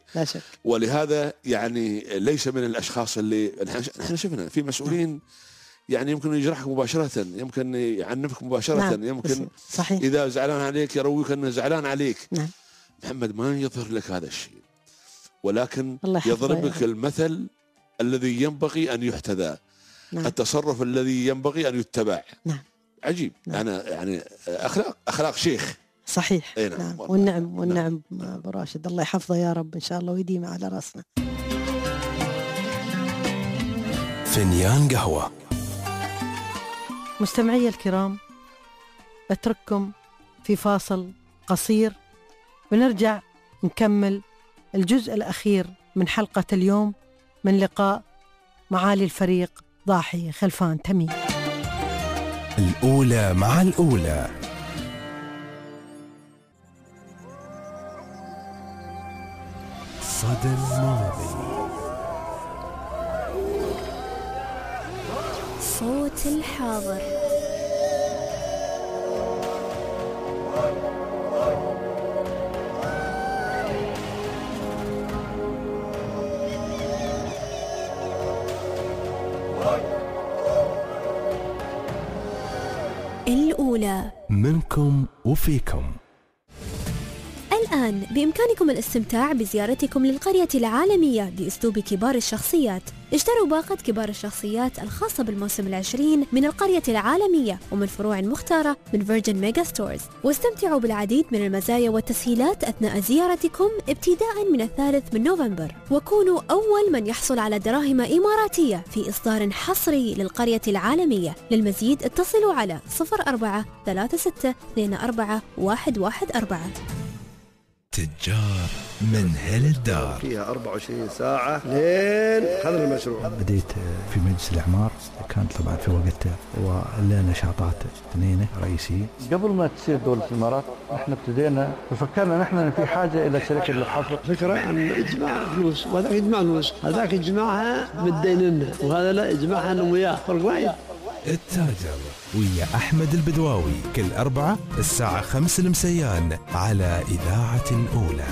ولهذا يعني ليس من الأشخاص اللي احنا شفنا في مسؤولين يعني يمكن يجرحك مباشرة، يمكن يعنفك مباشرة. يمكن صحيح. إذا زعلان عليك يرويك أنه زعلان عليك. محمد ما يظهر لك هذا الشيء، ولكن يضربك المثل الذي ينبغي أن يحتذى. التصرف الذي ينبغي أن يتبع. عجيب. أنا يعني أخلاق شيخ. صحيح. والنعم أبو راشد، الله يحفظه يا رب إن شاء الله ويديمه على رأسنا. فنيان قهوة. مستمعي الكرام، أترككم في فاصل قصير ونرجع نكمل الجزء الأخير من حلقة اليوم من لقاء معالي الفريق ضاحي خلفان تميم. الأولى مع الأولى. صدى الماضي. صوت الحاضر. الأولى منكم وفيكم. الآن بإمكانكم الاستمتاع بزيارتكم للقرية العالمية بأسلوب كبار الشخصيات. اشتروا باقة كبار الشخصيات الخاصة بالموسم العشرين من القرية العالمية ومن فروع مختارة من فيرجن ميجا ستورز، واستمتعوا بالعديد من المزايا والتسهيلات أثناء زيارتكم ابتداء من 3 نوفمبر، وكونوا أول من يحصل على دراهم إماراتية في إصدار حصري للقرية العالمية. للمزيد اتصلوا على 0436244114. تجار من هل الدار. فيها 24 ساعة لين هذا المشروع. بديت في مجلس الإعمار، كانت طبعا في وقتها ولنا نشاطات اثنين رئيسية. قبل ما تصير دولة الإمارات نحن ابتدينا وفكرنا نحن أن في حاجة إلى شركة للحفر. فكرة عن إجماع فلوس، وهذاك يجمع فلوس، هذاك يجمعها مديننا، وهذا لا يجمعها أنا وياه، فرق واحد. التاجر ويا أحمد البدواوي كل أربعة الساعة 5 المسيان على إذاعة الأولى.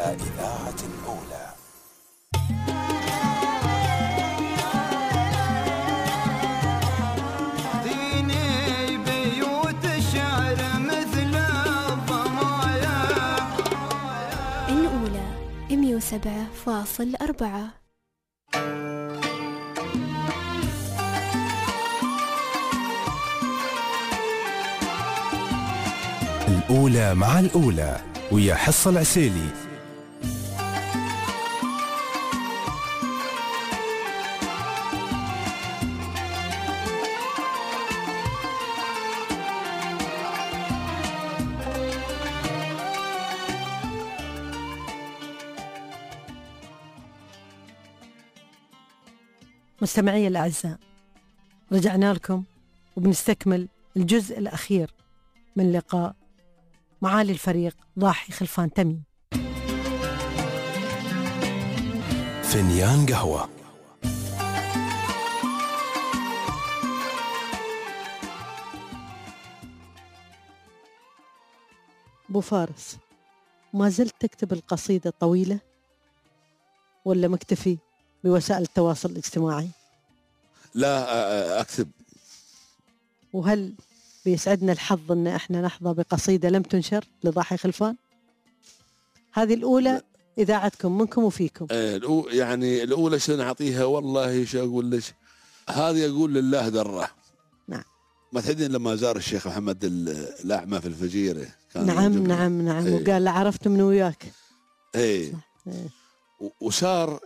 ديني بيوت الشعر مثل الضمايا. الأولى 107.4. الأولى مع الأولى ويا حصة العسيلي. مستمعي الأعزاء، رجعنا لكم وبنستكمل الجزء الأخير من لقاء معالي الفريق ضاحي خلفان تميم. فنيان قهوة. أبو فارس، ما زلت تكتب القصيدة طويلة ولا مكتفي بوسائل التواصل الاجتماعي؟ لا أكتب. وهل بيسعدنا الحظ أن احنا نحظى بقصيدة لم تنشر لضاحي خلفان؟ هذه الأولى إذاعتكم منكم وفيكم. يعني الأولى شو نعطيها؟ والله شو أقول لك، هذه أقول لله دره. نعم. ما تحدين لما زار الشيخ محمد الأعمى في الفجيرة كان نعم وقال لا عرفت من وياك. وصار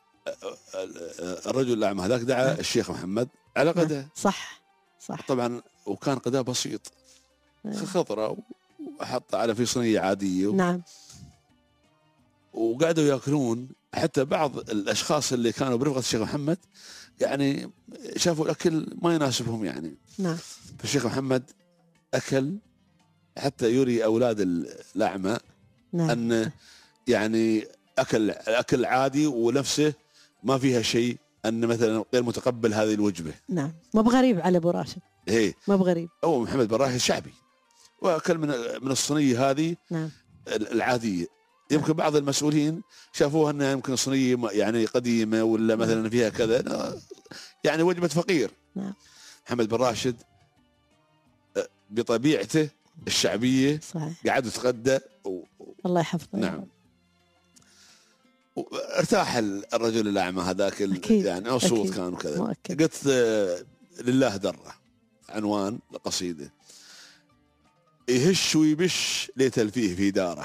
الرجل الأعمى هذاك دعا الشيخ محمد على قداه. صح طبعا، وكان قداه بسيط خضرة وحط على في صينية عادية. نعم. وقعدوا ياكلون، حتى بعض الأشخاص اللي كانوا برفقة الشيخ محمد يعني شافوا الأكل ما يناسبهم يعني. نعم. فالشيخ محمد أكل حتى يري أولاد الأعمى. نعم. أن يعني أكل عادي ونفسه ما فيها شيء، أن مثلا غير متقبل هذه الوجبة. نعم. ما بغريب على أبو راشد. ما بغريب. هو محمد بن راشد شعبي وأكل من الصينية هذه. نعم. العادية. يمكن بعض المسؤولين شافوها أنها يمكن صينية يعني قديمة ولا مثلا فيها كذا، يعني وجبة فقير. نعم. محمد بن راشد بطبيعته الشعبية صحيح. قاعد يتغدى الله يحفظه. نعم. ارتاح الرجل الأعمى هذاك يعني صوت كان وكذا. قلت لله دره عنوان القصيدة: يهش ويبش ليتلفيه في داره،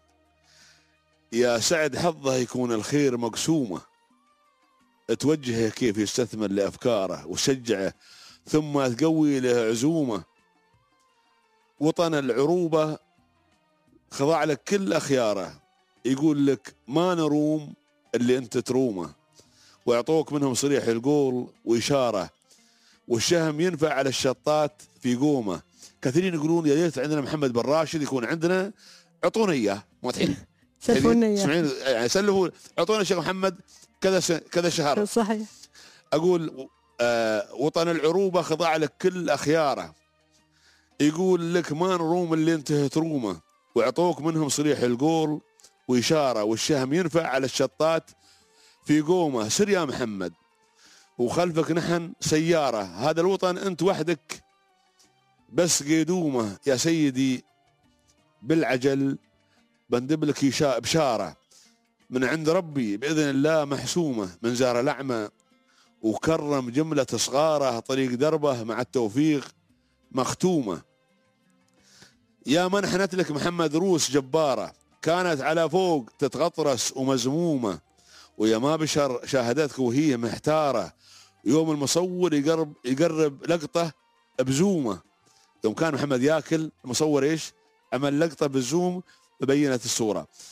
يا سعد حظه يكون الخير مقسومة، توجهه كيف يستثمر لأفكاره وشجعه ثم تقوي له عزومة، وطن العروبة خضع لك كل أخياره، يقول لك ما نروم اللي انت ترومه، ويعطوك منهم صريح القول وإشارة، والشهم ينفع على الشطات في قومه. كثيرين يقولون يا ريت عندنا محمد بن راشد يكون عندنا، اعطونا اياه. موتحين سلفونا اياه يعني سلفوا، اعطونا الشيخ محمد كذا شهر. صحيح. اقول وطن العروبة خضع لك كل أخياره، يقول لك ما نروم اللي انت ترومه، ويعطوك منهم صريح القول وإشارة، والشهم ينفع على الشطات في قومه. سر يا محمد وخلفك نحن سيارة، هذا الوطن أنت وحدك بس قيدومه، يا سيدي بالعجل بندب لك بشارة من عند ربي بإذن الله محسومة، من زار الأعمى وكرم جملة صغاره، طريق دربه مع التوفيق مختومة. يا منحنت لك محمد روس جبارة، كانت على فوق تتغطرس ومزمومة، ويا ما بشر شاهدتك وهي محتارة، يوم المصور يقرب لقطة بزومة. يوم كان محمد ياكل المصور ايش عمل؟ لقطة بالزوم بينت الصورة.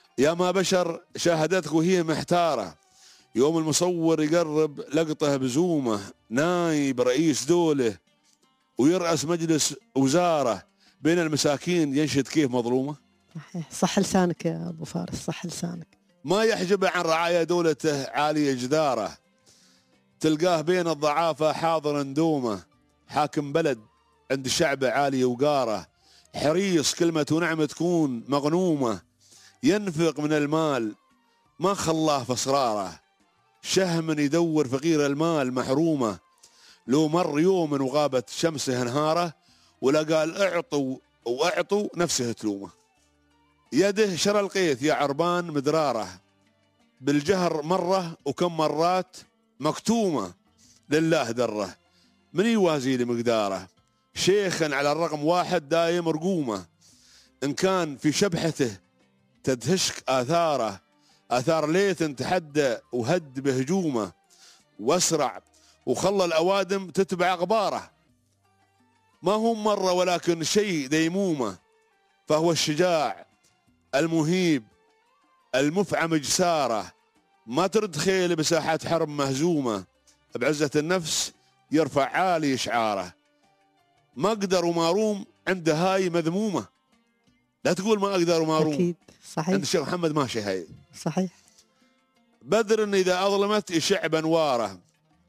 يا ما بشر شاهدتك وهي محتارة، يوم المصور يقرب لقطه بزومه، نايب رئيس دولة ويرأس مجلس وزارة بين المساكين ينشد كيف مظلومة. صح لسانك يا أبو فارس، صح لسانك. ما يحجب عن رعايا دولته عالية جداره، تلقاه بين الضعافة حاضر دومه، حاكم بلد عند شعبه عالي وقاره، حريص كلمة ونعمة تكون مغنومة، ينفق من المال ما خلاه في صراره، شهم يدور فقير المال محرومة، لو مر يوم وغابت شمسه نهاره، ولا قال اعطوا واعطوا نفسه تلومه. يده شرى القيث يا عربان مدراره، بالجهر مرة وكم مرات مكتومة، لله دره من يوازي لمقداره، شيخا على الرقم واحد دايم رقومه، إن كان في شبحته تدهشك آثاره، آثار ليث تحدى وهد بهجومه، واسرع وخلى الأوادم تتبع غباره، ما هو مرة ولكن شيء ديمومه، فهو الشجاع المهيب المفعم جساره، ما ترد خيل بساحات حرب مهزومة، بعزة النفس يرفع عالي شعاره، ما أقدر وما روم عنده هاي مذمومة، لا تقول ما أقدر وما روم. أكيد صحيح. عند الشيخ محمد ماشي هاي صحيح. بدر إن إذا أظلمت يشع بأنواره،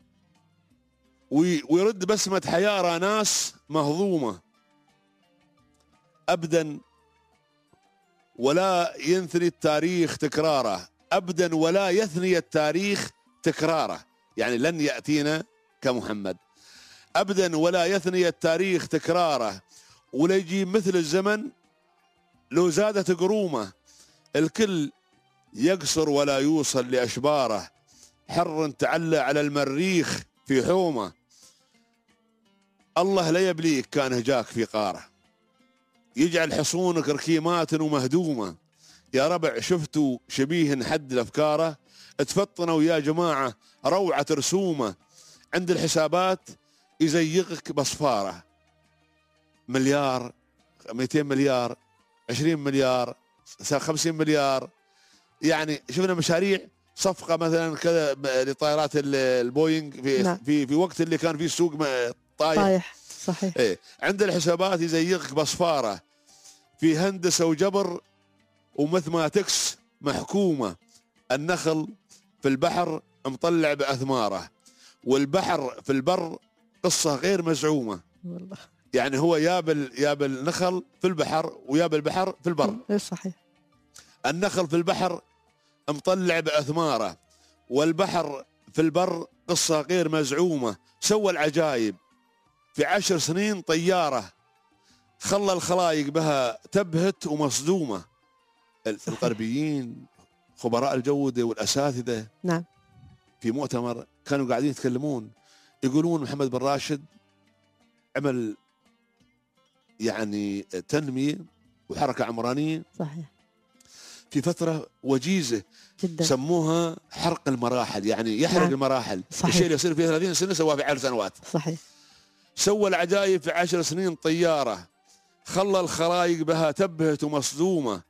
ويرد بسمة حيارى ناس مهضومة، أبدا ولا ينثني التاريخ تكراره، أبدا ولا يثني التاريخ تكراره، يعني لن يأتينا كمحمد، أبدا ولا يثني التاريخ تكراره، ولا يجي مثل الزمن لو زادت قرومه، الكل يقصر ولا يوصل لأشباره، حر تعلى على المريخ في حومه، الله لا يبليك كان هجاك في قاره، يجعل حصونك ركيمات ومهدومة، يا ربع شفتوا شبيه حد الأفكاره، تفطنوا يا جماعة روعة رسومة، عند الحسابات يزيقك بصفارة، مليار 200 مليار 20 مليار 50 مليار، يعني شفنا مشاريع صفقة مثلا كذا لطائرات البوينغ في وقت اللي كان فيه السوق طايح. صحيح. إيه، عند الحسابات يزيقك بصفارة، في هندسة وجبر وماثماتكس محكومة، النخل في البحر مطلع بأثماره، والبحر في البر قصة غير مزعومة والله. يعني هو ياب النخل في البحر وياب البحر في البر. صحيح. النخل في البحر مطلع بأثماره، والبحر في البر قصة غير مزعومة، سوى العجائب في 10 سنين طيارة، خلى الخلايق بها تبهت ومصدومة. الغربيين خبراء الجودة والأساتذة نعم في مؤتمر كانوا قاعدين يتكلمون، يقولون محمد بن راشد عمل يعني تنمية وحركة عمرانية صحيح في فترة وجيزة جدا، سموها حرق المراحل، يعني يحرق نعم. المراحل. صحيح. الشيء اللي يصير في 30 سنة سواه في 10 سنوات. صحيح. سوى العجائب في 10 سنين طيارة، خلى الخلايق بها تبهت ومصدومة،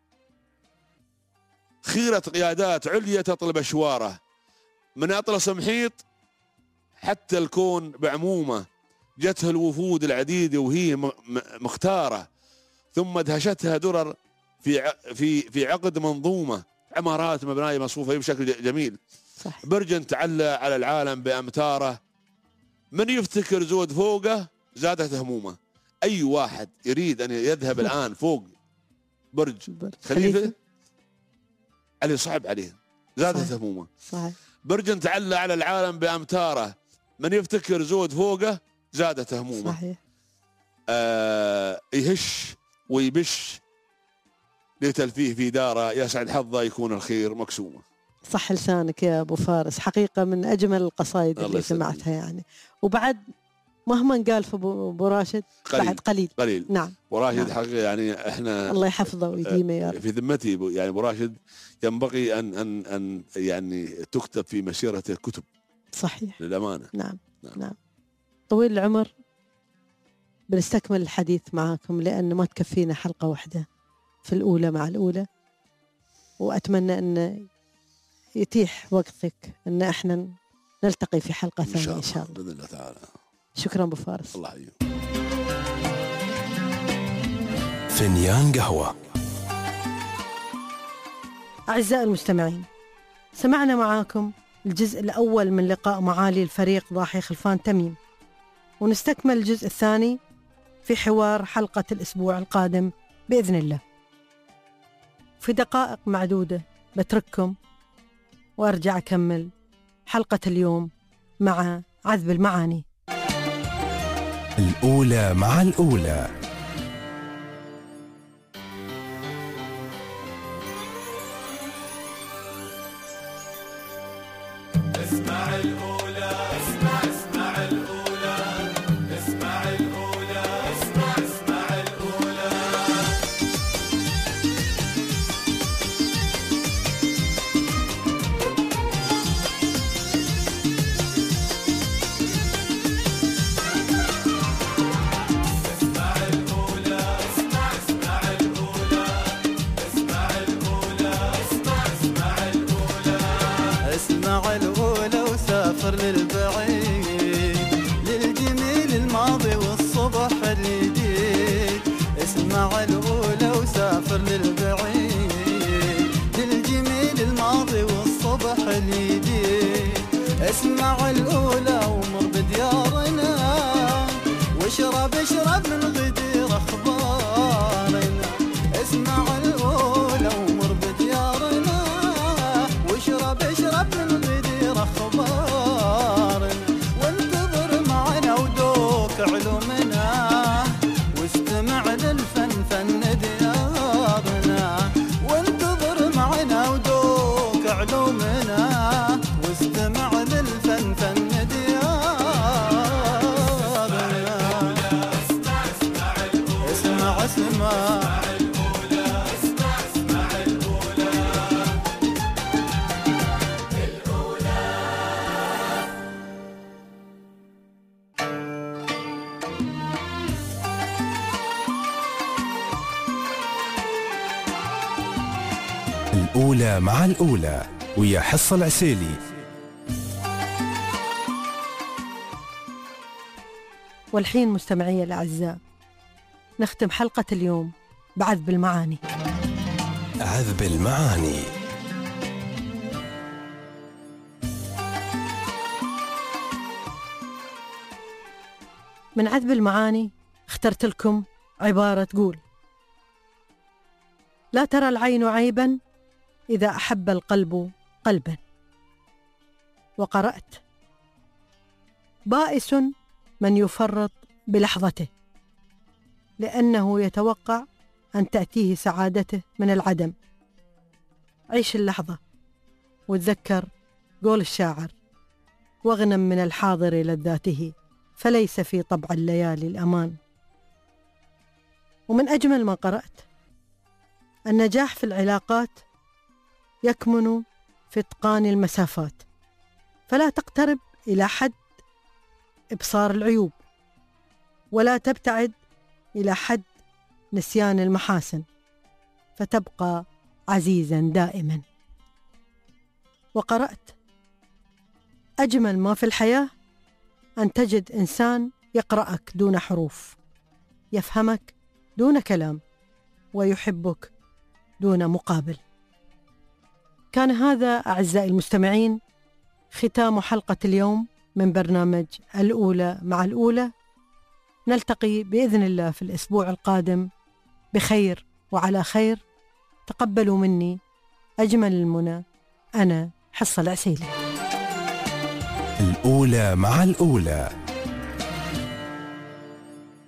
خيرة قيادات عليا تطلب أشواره، من أطلس محيط حتى الكون بعمومه، جتها الوفود العديدة وهي مختارة، ثم دهشتها درر في عقد منظومة، عمارات مبناية مصفوفة بشكل جميل. صح. برج تعلى على العالم بأمتاره، من يفتكر زود فوقه زادت همومه. أي واحد يريد أن يذهب الآن فوق برج خليفة عليه صعب عليه، زادت همومه. صحيح. برج تعلى على العالم بأمتاره، من يفتكر زود فوقه زادت همومه. صحيح. يهش ويبش لتلفيه في داره، يسعد حظه يكون الخير مكسومه. صح لسانك يا أبو فارس، حقيقة من أجمل القصائد اللي سمعتها يعني، وبعد مهما قال في أبو راشد بعد قليل. نعم. أبو راشد نعم. حقيقة يعني احنا الله يحفظه ويديمه يا رب. في ذمتي يعني أبو راشد ينبغي أن يعني تكتب في مسيرته كتب. صحيح. للأمانة. نعم. نعم. طويل العمر، بنستكمل الحديث معاكم لأن ما تكفينا حلقة واحدة في الأولى مع الأولى، وأتمنى أن يتيح وقتك أن احنا نلتقي في حلقة ثانية إن شاء الله بإذن الله تعالى. شكرا أبو فارس. الله يحييك. فنيان قهوة. أعزائي المستمعين، سمعنا معاكم الجزء الأول من لقاء معالي الفريق ضاحي خلفان تميم، ونستكمل الجزء الثاني في حوار حلقة الأسبوع القادم بإذن الله. في دقائق معدودة بترككم وأرجع أكمل حلقة اليوم مع عذب المعاني. الأولى مع الأولى. اسمع الأولى، اسمع الأولى، اسمع الأولى، اسمع الأولى. اسمع الأولى، اسمع الأولى، اسمع الأولى، اسمع الأولى. اسمع الأولى وسافر للبعيد، للجميل الماضي والصبح الجديد. اسمع الأولى وسافر للبعيد، للجميل الماضي والصبح الجديد. اسمع الأولى ومر بديارنا، واشرب من غدير أخبارنا. اسمع الأولى ومر بديارنا، واشرب من غدير أخبارنا. وانتظر معنا ودوك علومنا، واستمع للفن فن ديارنا. وانتظر معنا ودوك علومنا، واستمع للفن فن ديارنا. اسمع اسمع الأولى مع الأولى ويا حصة العسيلي. والحين مستمعي الأعزاء، نختم حلقة اليوم بعذب المعاني. عذب المعاني. من عذب المعاني اخترت لكم عبارة تقول: لا ترى العين عيبا إذا أحب القلب قلبا. وقرأت: بائس من يفرط بلحظته، لأنه يتوقع أن تأتيه سعادته من العدم. عيش اللحظة وتذكر قول الشاعر: واغنم من الحاضر لذاته، فليس في طبع الليالي الأمان. ومن أجمل ما قرأت: النجاح في العلاقات يكمن في إتقان المسافات، فلا تقترب إلى حد إبصار العيوب، ولا تبتعد إلى حد نسيان المحاسن، فتبقى عزيزا دائما. وقرأت: أجمل ما في الحياة أن تجد إنسان يقرأك دون حروف، يفهمك دون كلام، ويحبك دون مقابل. كان هذا أعزائي المستمعين ختام حلقة اليوم من برنامج الأولى مع الأولى. نلتقي بإذن الله في الأسبوع القادم بخير وعلى خير. تقبلوا مني أجمل المنى، أنا حصة العسيلي. الأولى مع الأولى.